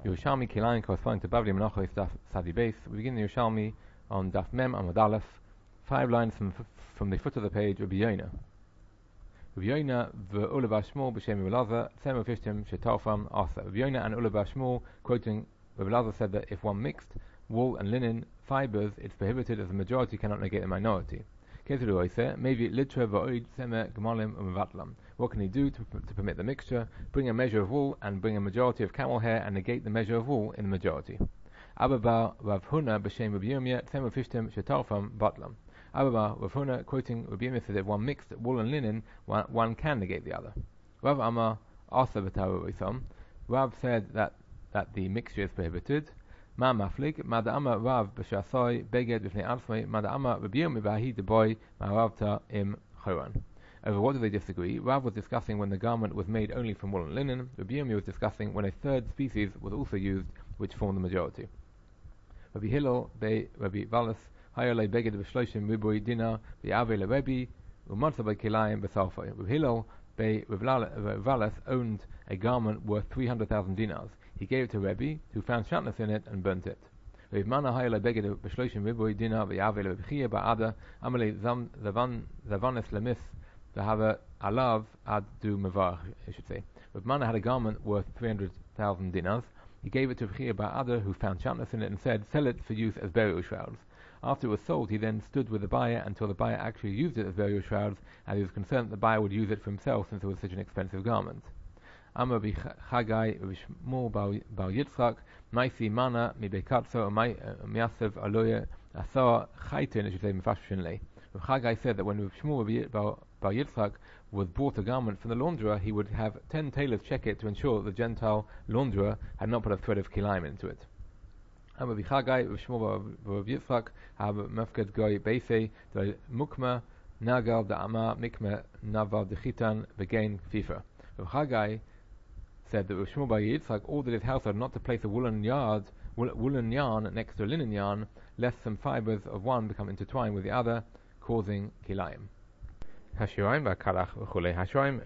Yerushalmi Kilayin corresponding to Bavli Menachos Daf Sadi Beis. We begin the Yerushalmi on Daf Mem Amud Aleph, 5 lines from the foot of the page. Rabbi Yoina ve'Ula Bashmul b'Shem Ulaza Tzem Ufishtim Shetarfam Asa. Rabbi Yoina and Ula Bashmul, quoting Rabbi Ulaza, said that if one mixed wool and linen fibers, it's prohibited as the majority cannot negate the minority. Maybe litra va'oid seme gemalim u'mevatlam. What can he do to permit the mixture? Bring a measure of wool and bring a majority of camel hair and negate the measure of wool in the majority. Abba Rav Huna b'Shem Rabbi Yirmiyah tzem ufishtim shetarfam batlam. Abba Rav Huna, quoting Rabbi Yirmiyah, said that if one mixed wool and linen, one can negate the other. Rav Amar Asa v'taru v'isam. Rav said that the mixture is prohibited. Ma maflik, ma da'ama Rav b'shasoi beged b'fnei alfmei, ma da'ama Rabbi Yirmiyah b'ahi deboy ma'aravta im choran. Over what do they disagree? Rav was discussing when the garment was made only from wool and linen. Rabbi Yirmiyah was discussing when a third species was also used, which formed the majority. Rabbi Hillel be Rabbi Valas hayolei beged b'shloshim ribui dinar v'yavei leRebbi u'matzah b'kilayim b'salfoi. Rabbi Hillel be Rabbi Valas owned a garment worth 300,000 dinars. He gave it to Rebbe, who found shatnez in it and burnt it. Rav Mana hayolei beged b'shloshim ribui dinar v'yavei leRebbi ba'ada amalei zavanes lemis v'hava alav ad du mevarach, I should say. Rav Mana had a garment worth 300,000 dinars. He gave it to Bechia Ba'ada, who found shatnez in it, and said, sell it for use as burial shrouds. After it was sold, he then stood with the buyer until the buyer actually used it as burial shrouds, and he was concerned that the buyer would use it for himself since it was such an expensive garment. Amar b'Chagai b'Shmuel Bar Yitzchak Maisi Mana miBekatso Miasev Aloye Asar Chaitin, I should say Mefashshin Lei. Chagai said that when Shmuel Bar Yitzchak was bought a garment from the launderer, he would have 10 tailors check it to ensure that the Gentile launderer had not put a thread of kilayim into it. Amar b'Chagai b'Shmuel Bar Yitzchak have mefked goy beisei mukma nagal da'ama mikma naval dechitan v'gein fifa. Chagai said that Shmuel Bar Yitzchak ordered his household not to place a woolen yarn next to a linen yarn, lest some fibers of one become intertwined with the other, causing kilayim. Hashiraim v'akalach v'chulei. Hashiraim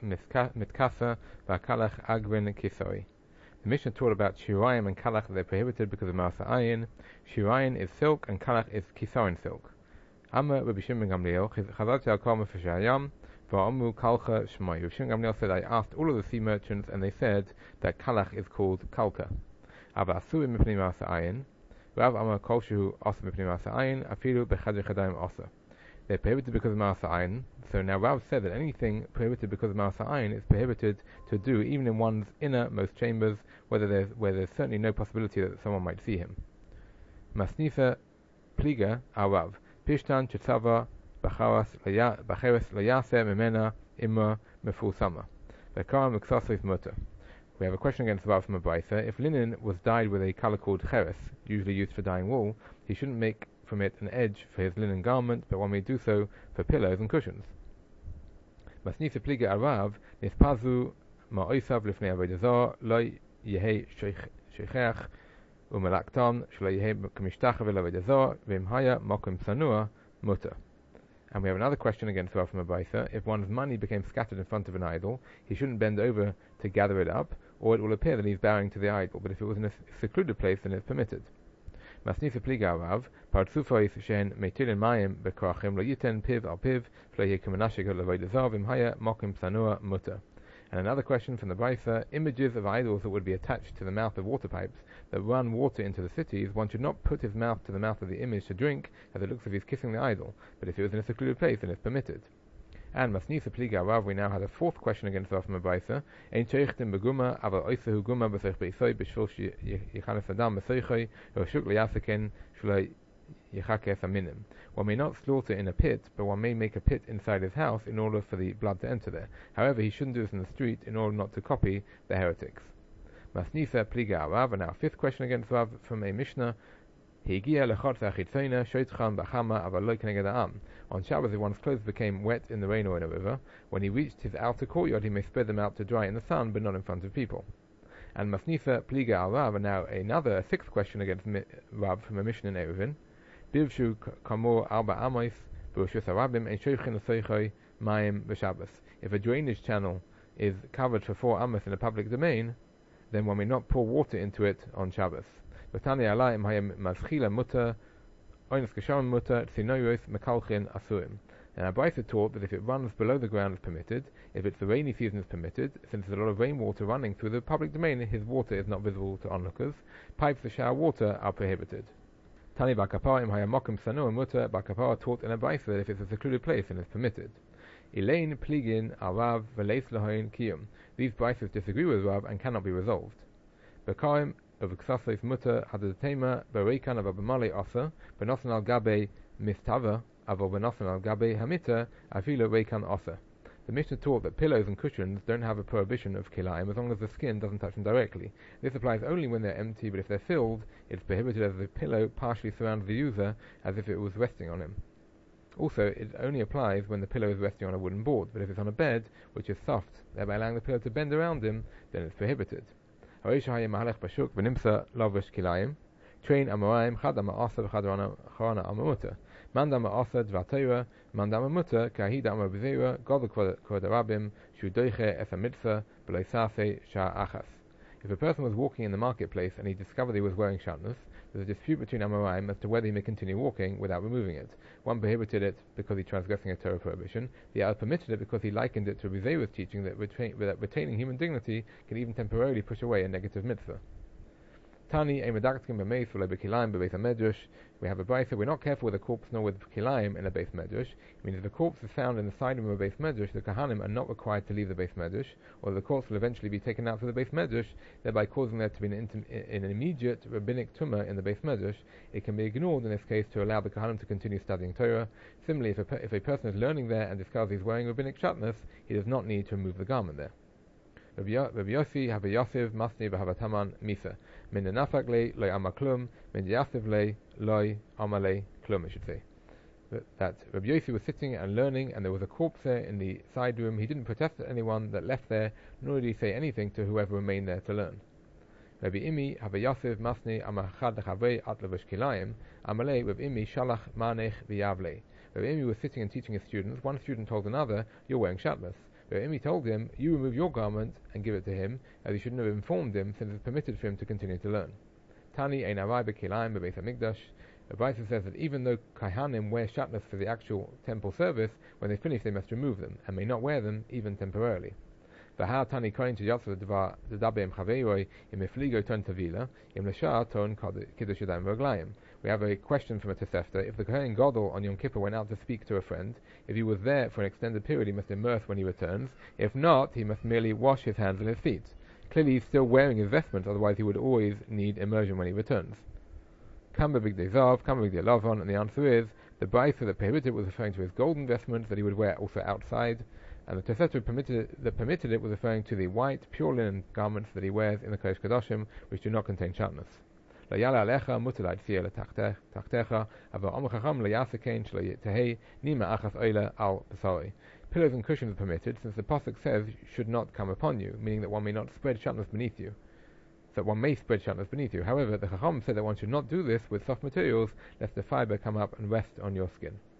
mitkasa v'akalach agrin kisoi. The Mishnah taught about shiraim and kalach that they're prohibited because of ma'aseh ayin. Shiraim is silk and kalach is kisarin silk. Amar Rabbi Shimon Gamliel chazalti al kol mefashayam va'amu kalcha shmai. Rabbi Shimon Gamliel said, I asked all of the sea merchants and they said that kalach is called kalka. Aba asurim mipnei ma'aseh ayin. Rav Amar kol shehu asa mipnei ma'aseh ayin afilu bechadri chadayim asa. They're prohibited because of ma'aseh ayin. So now Rav said that anything prohibited because of ma'aseh ayin is prohibited to do even in one's innermost chambers, where there's certainly no possibility that someone might see him. Masnifa pliga al Rav pishtan chetzava bacheres layase memena imma mefulsama v'kara meksasos mutter. We have a question against Rav from a Brisa. If linen was dyed with a color called cheres, usually used for dyeing wool, he shouldn't make from it an edge for his linen garment, but one may do so for pillows and cushions. Masnisa pliga arav nispazu ma'osav lifnei avodah zarah lo yehei sheichach umelaktam shelo yehei k'mishtachav avodah zarah v'im haya makom sanua mutter. And we have another question against Rav from a Brisa. If one's money became scattered in front of an idol, he shouldn't bend over to gather it up, or it will appear that he's bowing to the idol. But if it was in a secluded place, then it's permitted. Masnifa pliga arav partzufois shen meitilin mayim bekrachim lo yiten piv al piv shlo yeh k'menashik avodah zarah v'im haya makom sanua mutter. And another question from the Brisa: images of idols that would be attached to the mouth of water pipes that run water into the cities, one should not put his mouth to the mouth of the image to drink, as it looks as if he's kissing the idol. But if it was in a secluded place, then it's permitted. And Masnisa pliga arav, we now have a fourth question against Rav from a Brisa. Ein sheichtim beguma aval oisahu guma b'seich beisoi b'shvil yichanes adam b'seichoi v'shuk liyasaken shlo yichakes aminim. One may not slaughter in a pit, but one may make a pit inside his house in order for the blood to enter there. However, he shouldn't do this in the street in order not to copy the heretics. Masnisa pliga arav, and now fifth question against Rav from a Mishnah. On Shabbos, if one's clothes became wet in the rain or in a river, when he reached his outer courtyard, he may spread them out to dry in the sun, but not in front of people. And Masnifa pliga al Rav, and now another sixth question against Rav from a Mishnah in Eruvin. Bivshu kamor arba amos b'roshus harabim ein shoichin l'soichoi mayim b'Shabbos. If a drainage channel is covered for 4 amos in a public domain, then one may not pour water into it on Shabbos. V'tani ala im hayem mazchila mutter, oinus kasham mutter, tzinoyos mekalchin asurim. And our Brisa taught that if it runs below the ground is permitted, if it's the rainy season is permitted, since there's a lot of rainwater running through the public domain, his water is not visible to onlookers. Pipes for shower water are prohibited. Tani Bakapar im hayamokim sanu and mutter. Bakapar taught in a Brisa that if it's a secluded place, then it's permitted. Elaine pligin arav v'leis lahoin kiyum. These Brisas disagree with Rav and cannot be resolved. Bekaim of Ksasos mutter hadatema bereikan of Abamale asa benosan al gabe mistava avo benosan al gabe hamita avila reikan asa. The Mishnah taught that pillows and cushions don't have a prohibition of kilayim as long as the skin doesn't touch them directly. This applies only when they're empty, but if they're filled, it's prohibited as the pillow partially surrounds the user as if it was resting on him. Also, it only applies when the pillow is resting on a wooden board, but if it's on a bed, which is soft, thereby allowing the pillow to bend around him, then it's prohibited. Train amoraim chad ama'asa v'chad charana amamuta. Manda ma'asa dvatayra, manda amamuta, kahida amabizera, god kvod arabim, shu doiche es ha-mitzvah, b'lo sase sha'achas. If a person was walking in the marketplace and he discovered he was wearing shatnez, there's a dispute between Amoraim as to whether he may continue walking without removing it. One prohibited it because he transgressing a Torah prohibition. The other permitted it because he likened it to Rizeiru's teaching that retaining human dignity can even temporarily push away a negative mitzvah. Tani, we have a Brisa, we're not careful with a corpse nor with kilayim in a base medrash. I mean, if the corpse is found in the side room of a base medrash, the kahanim are not required to leave the base medrash, or the corpse will eventually be taken out to the base medrash, thereby causing there to be an immediate rabbinic tumah in the base medrash. It can be ignored in this case to allow the kahanim to continue studying Torah. Similarly, if a person is learning there and discovers he's wearing rabbinic shatnez, he does not need to remove the garment there. Rabbi Yossi have a Yosef Masni v'Havataman Misa min nafak le loy amaklum min Yosef le loy amale klum. I should say that Rabbi Yossi was sitting and learning, and there was a corpse there in the side room. He didn't protest at anyone that left there, nor did he say anything to whoever remained there to learn. Rabbi Imi have a Yosef Masni amachad lechavei atlavish kilayim amale Rabbi Imi shalach manech v'yavle. Rabbi Imi was sitting and teaching his students. One student told another, "You're wearing shatnez." Imi told him, "You remove your garment and give it to him," as he shouldn't have informed him, since it's permitted for him to continue to learn. Tani ein arai bekilayim bebeis hamikdash. The Brisa says that even though Kaihanim wear shatnez for the actual temple service, when they finish they must remove them, and may not wear them even temporarily. V'ha Tani kohen to yatsa d'var d'dabe im chaveiroi im efligo ton tavila im l'shar ton kiddush yadayim v'raglayim. We have a question from a Tosefta. If the Kohen Gadol on Yom Kippur went out to speak to a friend, if he was there for an extended period, he must immerse when he returns. If not, he must merely wash his hands and his feet. Clearly, he's still wearing his vestments, otherwise he would always need immersion when he returns. Kamba big dezav, kamba big delavon, and the answer is, the Brisa that prohibited was referring to his golden vestments that he would wear also outside, and the Tosefta that permitted it was referring to the white, pure linen garments that he wears in the Kodesh Kodashim, which do not contain shatnez. Pillows and cushions are permitted, since the pasuk says should not come upon you, meaning that one may not spread shatnez beneath you. So one may spread shatnez beneath you. However, the Chacham said that one should not do this with soft materials, lest the fiber come up and rest on your skin.